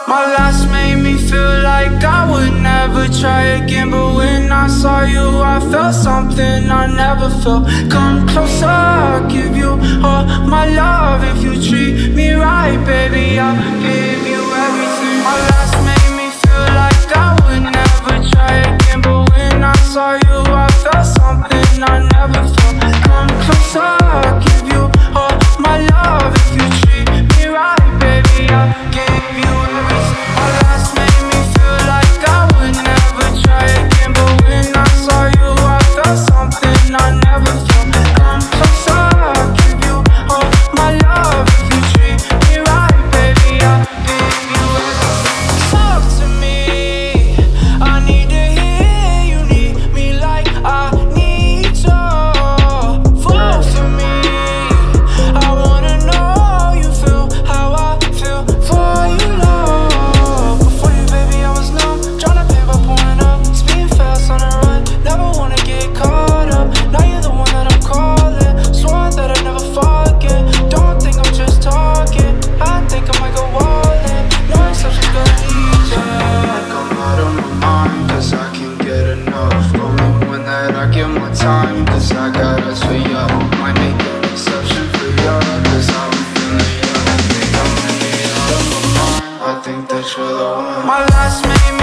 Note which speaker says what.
Speaker 1: My last made me feel like I would never try again, but when I saw you, I felt something I never felt. Come closer, I'll give you all my love. If you treat me right, baby, I'll give you everything. My last made me feel like I would never try again, but when I saw you, I felt something I never felt. Come closer, I'll give you all my love. If you treat me right, baby, I'll give you everything. My last made me feel like I would never try again, but when I saw you, I felt something I never felt. Come closer, I'll give you all my love. If you treat me right, baby, I'll give you everything. Talk to me, I need to hear you need me like I need you. Fall for me, I wanna know you feel how I feel for you, love. Before you, baby, I was numb, tryna pay by pouring up, speeding fast on the run, never wanna get caught up. Now you're the one that I'm calling, swore that I'd never forget. Don't think I'm just talking, I think I might go all in. No exceptions, gonna need ya. Like I'm out of my mind, cause I can't get enough. Only one that I give my time, cause I got eyes for ya. Might make an exception for ya, cause I've been feeling ya. I think I'm really out of my mind, I think that you're the one. My last made